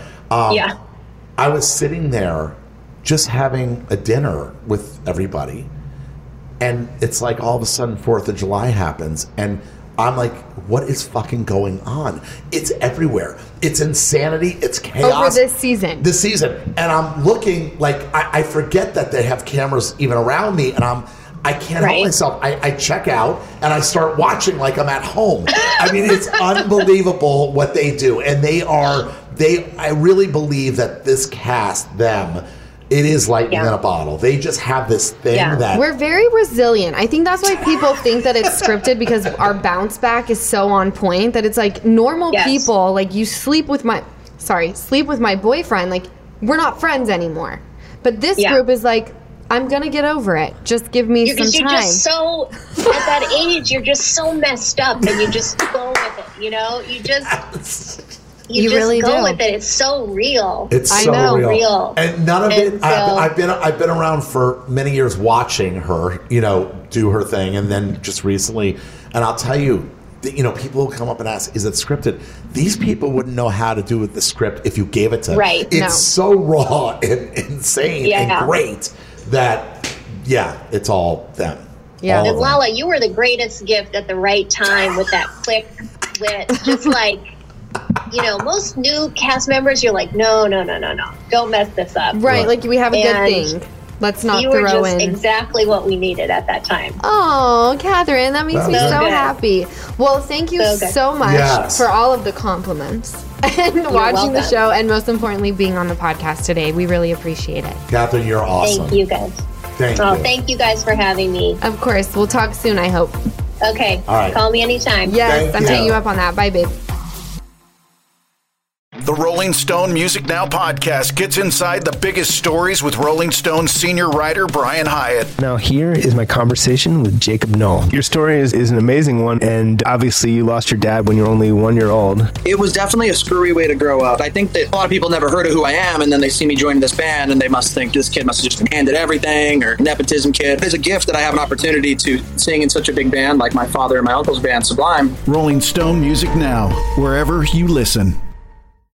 I was sitting there just having a dinner with everybody. And it's like all of a sudden 4th of July happens. And I'm like, what is fucking going on? It's everywhere. It's insanity. It's chaos. Over this season. And I'm looking like I forget that they have cameras even around me. And I can't help myself. I check out and I start watching like I'm at home. I mean, it's unbelievable what they do. And I really believe that this cast, it is lightning in a bottle. They just have this thing that... We're very resilient. I think that's why people think that it's scripted, because our bounce back is so on point that it's like normal people, like you sleep with my boyfriend, like we're not friends anymore. But this group is like, I'm going to get over it. Just give me some time. You're just so, at that age, you're just so messed up and you just go with it, you know? You just really go with it. It's so real. It's so real. And none of it. I've been around for many years watching her, do her thing, and then just recently. And I'll tell you, people will come up and ask, "Is it scripted?" These people wouldn't know how to do with the script if you gave it to them. Right. It's so raw and insane and great that it's all them. Yeah. And Lala, you were the greatest gift at the right time with that quick wit, just like. Most new cast members, you're like, no, don't mess this up. Right, like we have a good thing. Let's not throw in. You were just exactly what we needed at that time. Oh, Catherine, that makes me so happy. Well, thank you so much for all of the compliments. and watching the show, and most importantly, being on the podcast today. We really appreciate it. Catherine, you're awesome. Thank you, guys. Thank you guys for having me. Of course. We'll talk soon, I hope. Okay. All right. Call me anytime. Yes, I'm taking you up on that. Bye, babe. The Rolling Stone Music Now podcast gets inside the biggest stories with Rolling Stone senior writer Brian Hyatt. Now here is my conversation with Jacob Knoll. Your story is an amazing one, and obviously you lost your dad when you were only 1 year old. It was definitely a screwy way to grow up. I think that a lot of people never heard of who I am, and then they see me join this band, and they must think this kid must have just been handed everything, or nepotism kid. It's a gift that I have an opportunity to sing in such a big band like my father and my uncle's band, Sublime. Rolling Stone Music Now, wherever you listen.